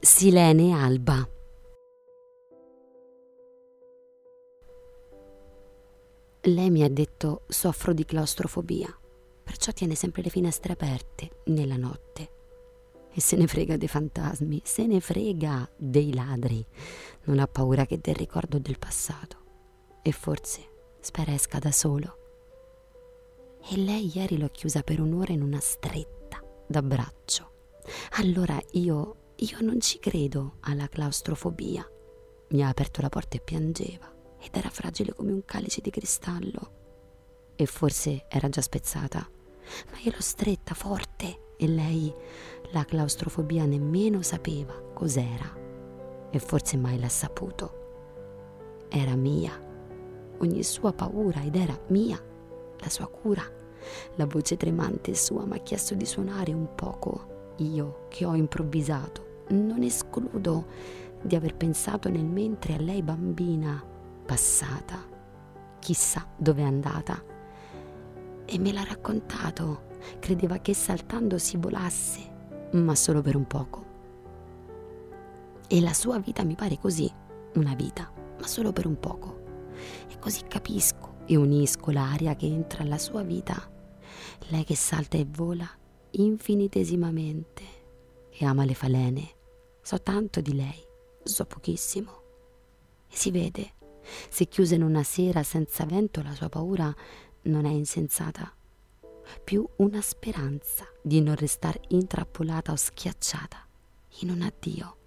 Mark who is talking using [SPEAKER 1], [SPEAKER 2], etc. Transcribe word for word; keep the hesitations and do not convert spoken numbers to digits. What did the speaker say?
[SPEAKER 1] Silene Alba. Lei mi ha detto soffro di claustrofobia, perciò tiene sempre le finestre aperte nella notte. E se ne frega dei fantasmi, se ne frega dei ladri. Non ha paura che del ricordo del passato. E forse spera esca da solo. E lei ieri l'ho chiusa per un'ora in una stretta d'abbraccio. Allora io, io non ci credo alla claustrofobia. Mi ha aperto la porta e piangeva. Ed era fragile come un calice di cristallo. E forse era già spezzata. Ma io l'ho stretta forte e lei la claustrofobia nemmeno sapeva cos'era. E forse mai l'ha saputo. Era mia. Ogni sua paura ed era mia. La sua cura. La voce tremante sua mi ha chiesto di suonare un poco. Io che ho improvvisato. Non escludo di aver pensato nel mentre a lei bambina passata, chissà dove è andata, e me l'ha raccontato. Credeva che saltando si volasse, ma solo per un poco. E la sua vita mi pare così, una vita, ma solo per un poco. E così capisco e unisco l'aria che entra alla sua vita, lei che salta e vola infinitesimamente e ama le falene. So tanto di lei, so pochissimo. E si vede. Se chiusa in una sera senza vento, la sua paura non è insensata, più una speranza di non restare intrappolata o schiacciata in un addio.